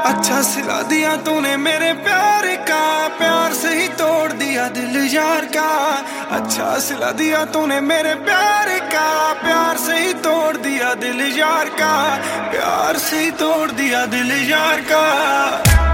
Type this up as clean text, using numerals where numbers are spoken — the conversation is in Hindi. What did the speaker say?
अच्छा सिला दिया तूने मेरे प्यार का, प्यार से ही तोड़ दिया दिल यार का। अच्छा सिला दिया तूने मेरे प्यार का, प्यार से ही तोड़ दिया दिल यार का, प्यार से ही तोड़ दिया दिल यार का।